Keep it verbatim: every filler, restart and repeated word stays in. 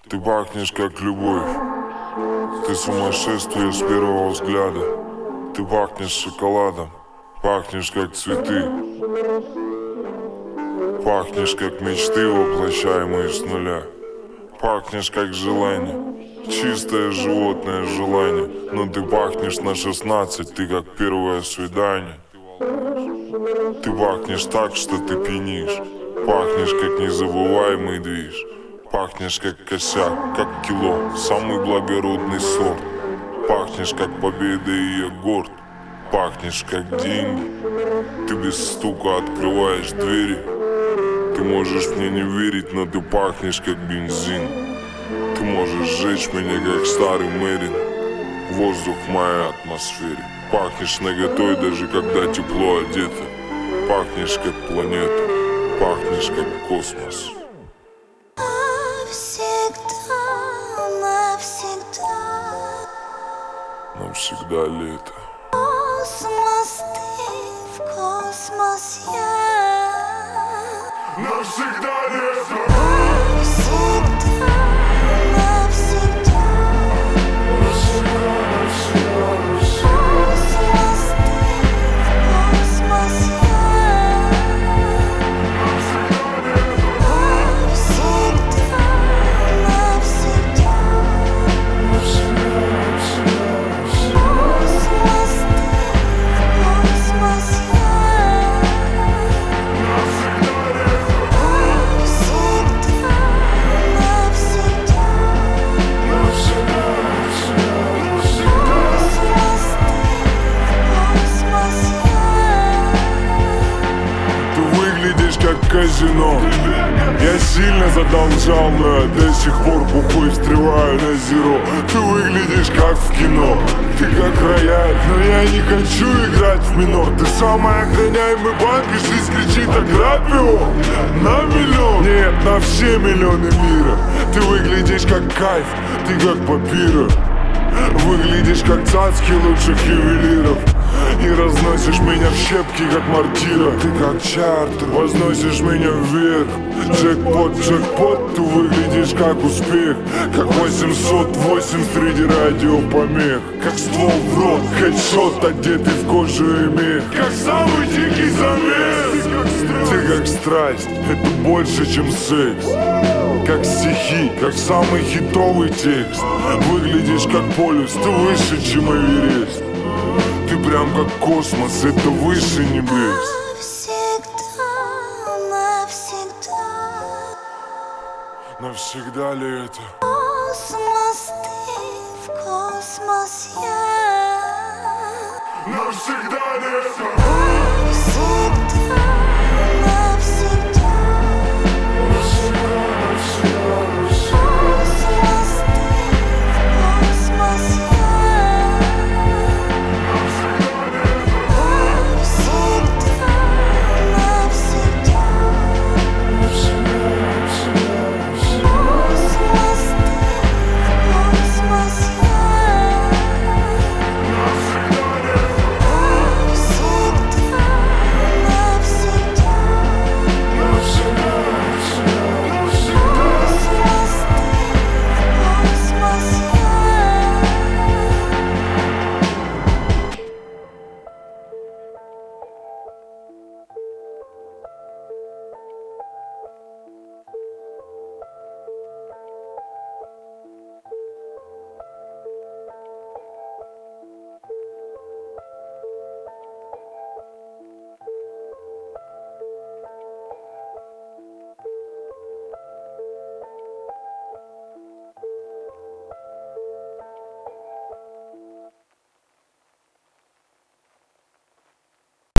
Ты пахнешь как любовь. Ты сумасшествие с первого взгляда. Ты пахнешь шоколадом. Пахнешь как цветы. Пахнешь как мечты, воплощаемые с нуля. Пахнешь как желание. Чистое животное желание. Но ты пахнешь на шестнадцать. Ты как первое свидание. Ты пахнешь так, что ты пьянишь. Пахнешь как незабываемый движ. Пахнешь как косяк, как кило, самый благородный сорт. Пахнешь как победа и я горд. Пахнешь как деньги. Ты без стука открываешь двери. Ты можешь мне не верить, но ты пахнешь как бензин. Ты можешь сжечь меня как старый Мэрин. Воздух в моей атмосфере. Пахнешь наготой, даже когда тепло одето. Пахнешь как планета. Пахнешь как космос. Навсегда, навсегда. Навсегда лето. Космос ты, в космос я. Навсегда лето. Навсегда, навсегда. Навсегда, навсегда, навсегда. Космос ты, в космос я. Навсегда лето. Навсегда, навсегда. Навсегда, навсегда, навсегда. Космос ты, в космос я. Навсегда лето. Навсегда, навсегда. Навсегда, навсегда, навсегда. Космос ты, в космос я. Ты выглядишь как казино. Я сильно задолжал, но я до сих пор бухой встреваю на зеро. Ты выглядишь как в кино. Ты как рояль, но я не хочу играть в минор. Ты самый охраняемый банк, и жизнь кричит: ограбь его на миллион. Нет, на все миллионы мира. Ты выглядишь как кайф, ты как папира. Выглядишь как цацки лучших ювелиров. И разносишь меня в щепки, как мортира. Ты как чартер, возносишь меня вверх. Джекпот, джекпот, ты выглядишь как успех. Как восемьсот восемь среди радиопомех. Как ствол в рот, хедшот, одетый в кожу и мех. Как самый дикий замес. Ты как страсть, это больше, чем секс. Как стихи, как самый хитовый текст. Выглядишь как полюс, ты выше, чем Эверест. Ты прям как космос, это выше небес. Навсегда, навсегда. Навсегда ли это? Космос ты, в космос я. Навсегда ли это? Навсегда.